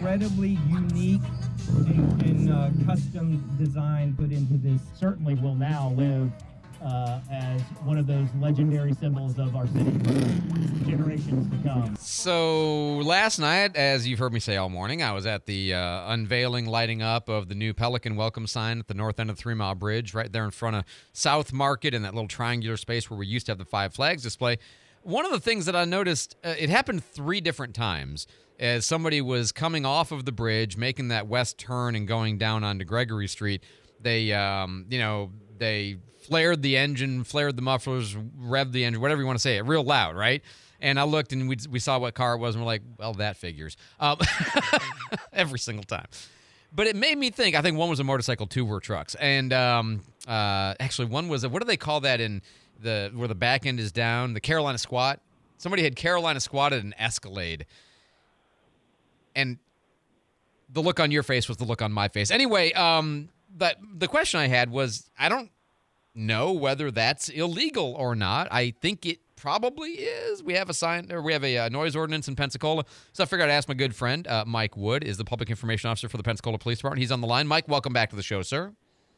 incredibly unique and custom design put into this. Certainly will now live as one of those legendary symbols of our city for generations to come. So last night, as you've heard me say all morning, I was at the unveiling, lighting up of the new Pelican welcome sign at the north end of the 3 Mile Bridge, right there in front of South Market in that little triangular space where we used to have the Five Flags display. One of the things that I noticed, it happened 3 different times as somebody was coming off of the bridge, making that west turn and going down onto Gregory Street. They, they flared the engine, flared the mufflers, revved the engine, whatever you want to say it, real loud, right? And I looked and we saw what car it was, and we're like, well, that figures. Every single time. But it made me think. I think one was a motorcycle, 2 were trucks. And actually one was, what do they call that in where the back end is down? The Carolina squat? Somebody had Carolina squatted an Escalade. And the look on your face was the look on my face. Anyway, but the question I had was, I don't know whether that's illegal or not. I think it probably is. We have a noise ordinance in Pensacola. So I figured I'd ask my good friend, Mike Wood, is the public information officer for the Pensacola Police Department. He's on the line. Mike, welcome back to the show, sir.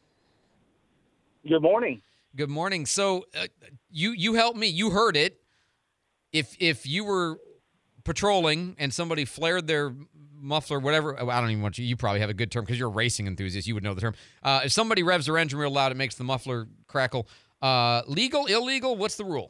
Good morning. Good morning. So you helped me. You heard it. If you were patrolling and somebody flared their muffler, whatever, I don't even want you probably have a good term because you're a racing enthusiast. You would know the term. If somebody revs their engine real loud, it makes the muffler crackle. Legal, illegal, what's the rule?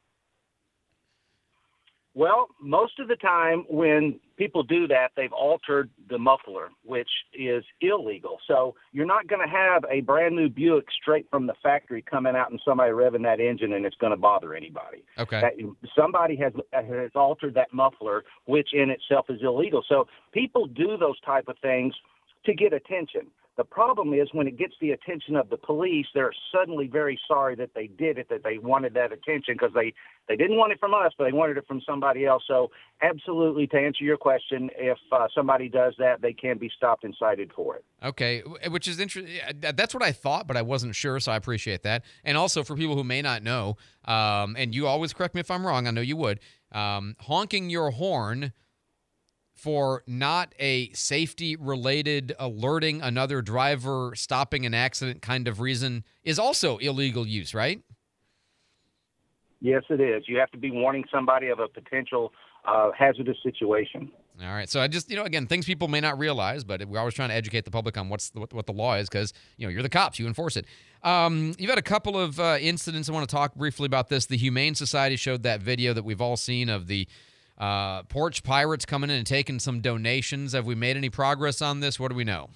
Well, most of the time when people do that, they've altered the muffler, which is illegal. So you're not going to have a brand new Buick straight from the factory coming out and somebody revving that engine and it's going to bother anybody. Okay. Somebody has altered that muffler, which in itself is illegal. So people do those type of things to get attention. The problem is when it gets the attention of the police, they're suddenly very sorry that they did it, that they wanted that attention because they didn't want it from us, but they wanted it from somebody else. So absolutely, to answer your question, if somebody does that, they can be stopped and cited for it. Okay, which is interesting. That's what I thought, but I wasn't sure, so I appreciate that. And also for people who may not know, and you always correct me if I'm wrong, I know you would, honking your horn for not a safety-related alerting another driver, stopping an accident kind of reason is also illegal use, right? Yes, it is. You have to be warning somebody of a potential hazardous situation. All right. So I just, again, things people may not realize, but we're always trying to educate the public on what the law is because, you're the cops. You enforce it. You've had a couple of incidents. I want to talk briefly about this. The Humane Society showed that video that we've all seen of the porch pirates coming in and taking some donations. Have we made any progress on this? What do we know?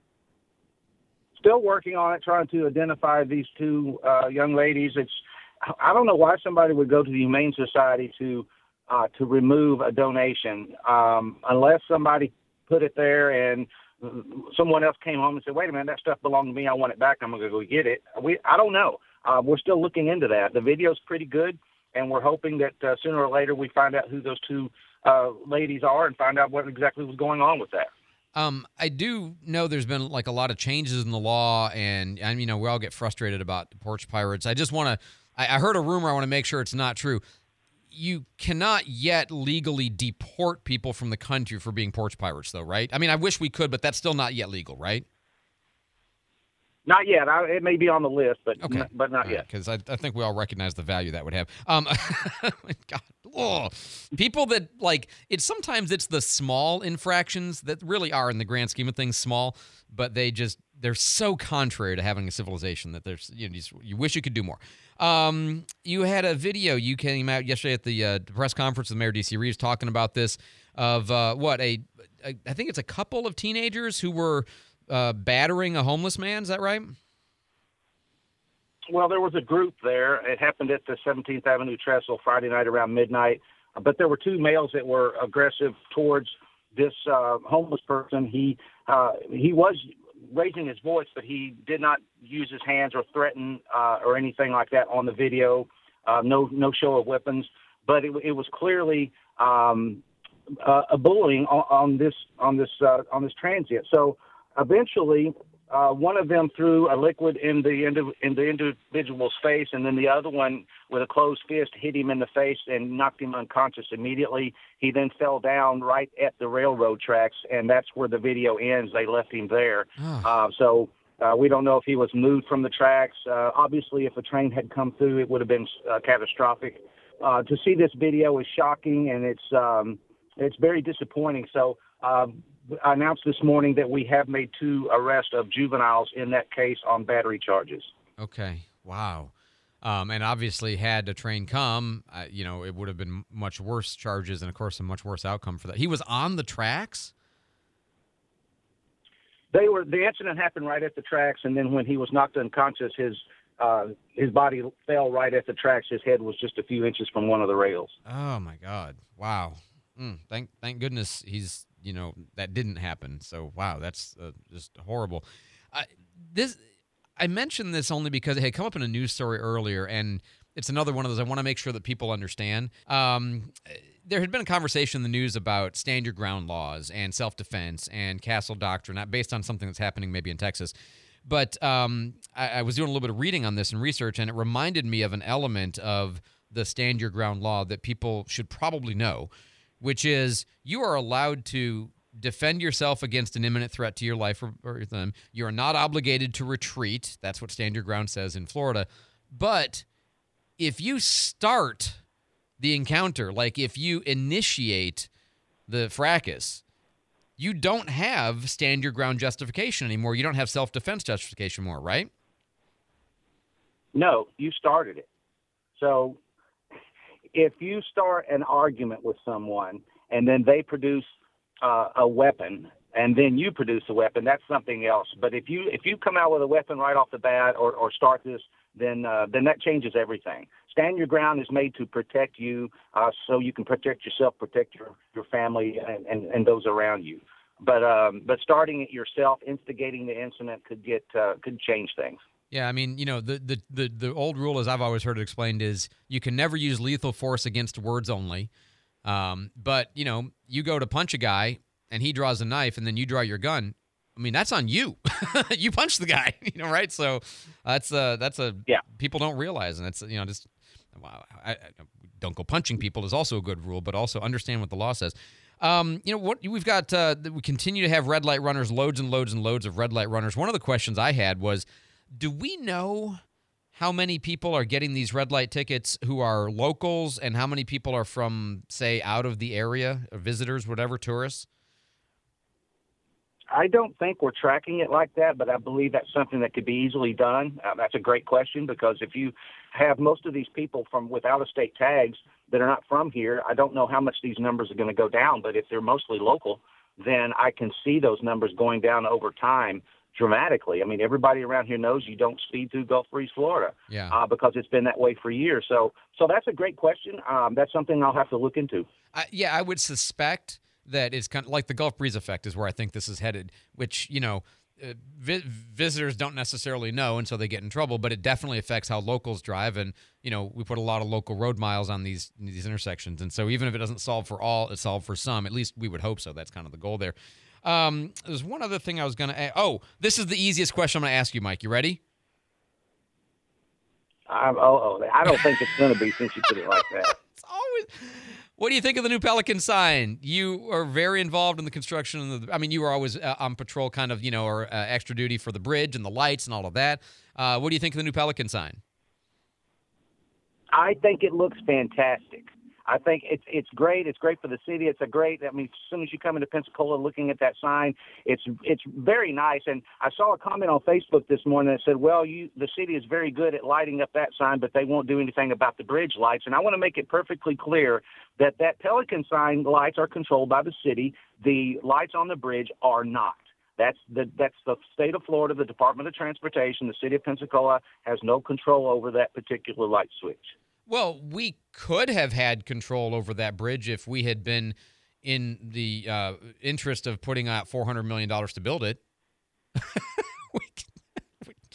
Still working on it, trying to identify these 2 young ladies. I don't know why somebody would go to the Humane Society to remove a donation unless somebody put it there and someone else came home and said, wait a minute, that stuff belonged to me. I want it back. I'm going to go get it. I don't know. We're still looking into that. The video's pretty good. And we're hoping that sooner or later we find out who those 2 ladies are and find out what exactly was going on with that. I do know there's been like a lot of changes in the law, and we all get frustrated about the porch pirates. I just want to. I heard a rumor. I want to make sure it's not true. You cannot yet legally deport people from the country for being porch pirates, though, right? I mean, I wish we could, but that's still not yet legal, right? Not yet. It may be on the list, but okay. But not yet. Because I think we all recognize the value that would have. God, people that sometimes it's the small infractions that really are, in the grand scheme of things, small, but they're so contrary to having a civilization that there's you wish you could do more. You had a video you came out yesterday at the press conference with Mayor D.C. Reeves talking about this of I think it's a couple of teenagers who were battering a homeless man. Is that right? Well, there was a group there. It happened at the 17th Avenue Trestle Friday night around midnight. But there were 2 males that were aggressive towards this homeless person. He was raising his voice, but he did not use his hands or threaten or anything like that on the video. No show of weapons. But it was clearly a bullying on this transient. So eventually, One of them threw a liquid in the individual's face, and then the other one, with a closed fist, hit him in the face and knocked him unconscious immediately. He then fell down right at the railroad tracks, and that's where the video ends. They left him there. So we don't know if he was moved from the tracks. Obviously, if a train had come through, it would have been catastrophic. To see this video is shocking, and it's very disappointing. So I announced this morning that we have made 2 arrests of juveniles in that case on battery charges. Okay. Wow. And obviously, had a train come, it would have been much worse charges and, of course, a much worse outcome for that. He was on the tracks? The incident happened right at the tracks, and then when he was knocked unconscious, his body fell right at the tracks. His head was just a few inches from one of the rails. Oh, my God. Wow. Thank goodness he's, that didn't happen. So, wow, that's just horrible. I mentioned this only because it had come up in a news story earlier, and it's another one of those I want to make sure that people understand. There had been a conversation in the news about stand your ground laws and self-defense and castle doctrine, not based on something that's happening maybe in Texas. But I was doing a little bit of reading on this and research, and it reminded me of an element of the stand your ground law that people should probably know, which is you are allowed to defend yourself against an imminent threat to your life or them. You are not obligated to retreat. That's what stand your ground says in Florida. But if you start the encounter, like if you initiate the fracas, you don't have stand your ground justification anymore. You don't have self-defense justification more, right? No, you started it. So if you start an argument with someone and then they produce a weapon and then you produce a weapon, that's something else. But if you come out with a weapon right off the bat or start this, then that changes everything. Stand your ground is made to protect you, so you can protect yourself, protect your family, and those around you. But starting it yourself, instigating the incident could change things. Yeah, I mean, the old rule, as I've always heard it explained, is you can never use lethal force against words only. But you go to punch a guy and he draws a knife, and then you draw your gun. I mean, that's on you. You punch the guy, right? So that's people don't realize, and it's just wow. I don't go punching people is also a good rule, but also understand what the law says. What we've got, we continue to have red light runners, loads and loads and loads of red light runners. One of the questions I had was, do we know how many people are getting these red light tickets who are locals, and how many people are from, say, out of the area, or visitors, whatever, tourists? I don't think we're tracking it like that, but I believe that's something that could be easily done. That's a great question, because if you have most of these people from with out-of-state tags that are not from here, I don't know how much these numbers are going to go down, but if they're mostly local, then I can see those numbers going down over time dramatically. I mean, everybody around here knows you don't speed through Gulf Breeze, Florida, because it's been that way for years. So that's a great question. That's something I'll have to look into. I would suspect that it's kind of like the Gulf Breeze effect is where I think this is headed, which, visitors don't necessarily know, and so they get in trouble, but it definitely affects how locals drive. And, we put a lot of local road miles on these intersections. And so even if it doesn't solve for all, it solved for some. At least we would hope so. That's kind of the goal there. There's one other thing I was going to ask. Oh, this is the easiest question I'm going to ask you, Mike. You ready? I don't think it's going to be, since you put it like that. It's always... What do you think of the new Pelican sign? You are very involved in the construction. You were always on patrol kind of, or extra duty for the bridge and the lights and all of that. What do you think of the new Pelican sign? I think it looks fantastic. I think it's great. It's great for the city. As soon as you come into Pensacola looking at that sign, it's very nice. And I saw a comment on Facebook this morning that said, well, the city is very good at lighting up that sign, but they won't do anything about the bridge lights. And I want to make it perfectly clear that Pelican sign lights are controlled by the city. The lights on the bridge are not. That's the state of Florida, the Department of Transportation, the city of Pensacola has no control over that particular light switch. Well, we could have had control over that bridge if we had been in the interest of putting out $400 million to build it.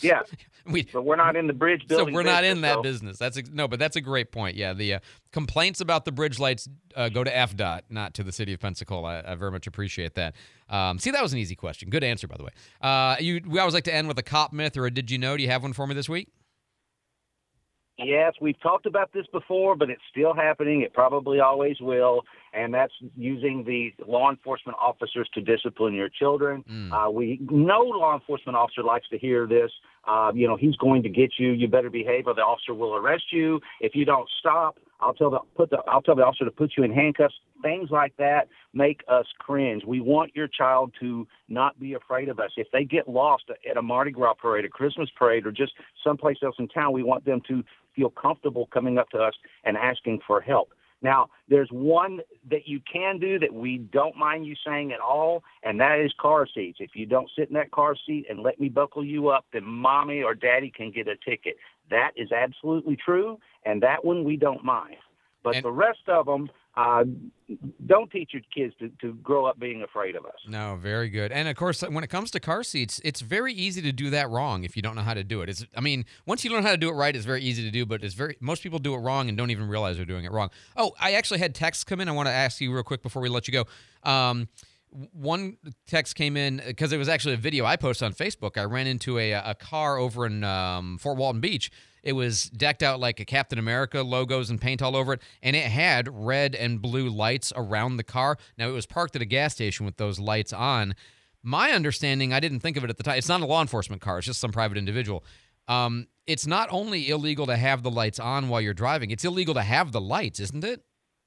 Yeah, We, but we're not in the bridge so building. we're not in that business. business. But that's a great point. Yeah, the complaints about the bridge lights go to FDOT, not to the city of Pensacola. I very much appreciate that. See, that was an easy question. Good answer, by the way. We always like to end with a cop myth or a did you know? Do you have one for me this week? Yes, we've talked about this before, but it's still happening. It probably always will, and that's using the law enforcement officers to discipline your children. We no law enforcement officer likes to hear this. He's going to get you. You better behave, or the officer will arrest you. If you don't stop, I'll tell the officer to put you in handcuffs. Things like that make us cringe. We want your child to not be afraid of us. If they get lost at a Mardi Gras parade, a Christmas parade, or just someplace else in town, we want them to feel comfortable coming up to us and asking for help. Now, there's one that you can do that we don't mind you saying at all, and that is car seats. If you don't sit in that car seat and let me buckle you up, then mommy or daddy can get a ticket. That is absolutely true, and that one we don't mind. But the rest of them, don't teach your kids to grow up being afraid of us. No, very good. And, of course, when it comes to car seats, it's very easy to do that wrong if you don't know how to do it. Once you learn how to do it right, it's very easy to do, but most people do it wrong and don't even realize they're doing it wrong. Oh, I actually had texts come in. I want to ask you real quick before we let you go. One text came in because it was actually a video I posted on Facebook. I ran into a car over in Fort Walton Beach. It was decked out like a Captain America logos and paint all over it, and it had red and blue lights around the car. Now, it was parked at a gas station with those lights on. My understanding, I didn't think of it at the time, it's not a law enforcement car, it's just some private individual. It's not only illegal to have the lights on while you're driving, it's illegal to have the lights, isn't it?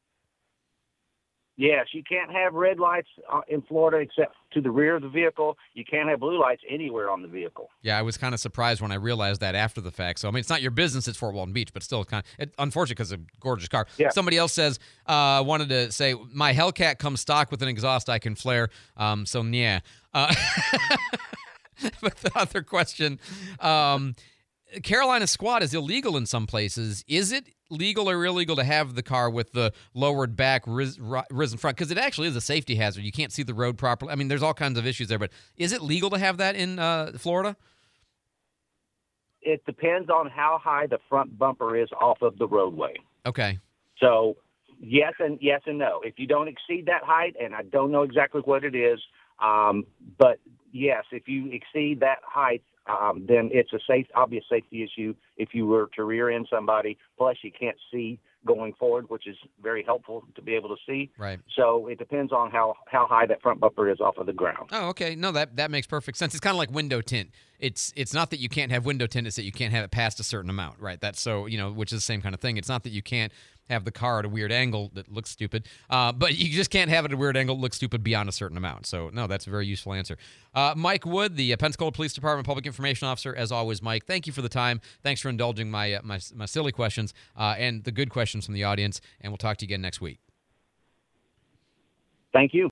Yes, you can't have red lights in Florida except to the rear of the vehicle. You can't have blue lights anywhere on the vehicle. Yeah, I was kind of surprised when I realized that after the fact. So, it's not your business. It's Fort Walton Beach, but still unfortunate because it's a gorgeous car. Yeah. Somebody else says, wanted to say, my Hellcat comes stock with an exhaust I can flare. So, yeah. But the other question, Carolina Squat is illegal in some places. Is it legal or illegal to have the car with the lowered back, risen front? Because it actually is a safety hazard. You can't see the road properly. There's all kinds of issues there, but is it legal to have that in Florida? It depends on how high the front bumper is off of the roadway. Okay. So yes and no. If you don't exceed that height, and I don't know exactly what it is, but yes, if you exceed that height, then it's obvious safety issue if you were to rear end somebody. Plus, you can't see going forward, which is very helpful to be able to see. Right. So it depends on how high that front bumper is off of the ground. Oh, okay. No, that makes perfect sense. It's kind of like window tint. It's not that you can't have window tint; it's that you can't have it past a certain amount, right? That's so which is the same kind of thing. It's not that you can't have the car at a weird angle that looks stupid, but you just can't have it at a weird angle that looks stupid beyond a certain amount. So, no, that's a very useful answer. Mike Wood, the Pensacola Police Department Public Information Officer, as always, Mike, thank you for the time. Thanks for indulging my silly questions and the good questions from the audience, and we'll talk to you again next week. Thank you.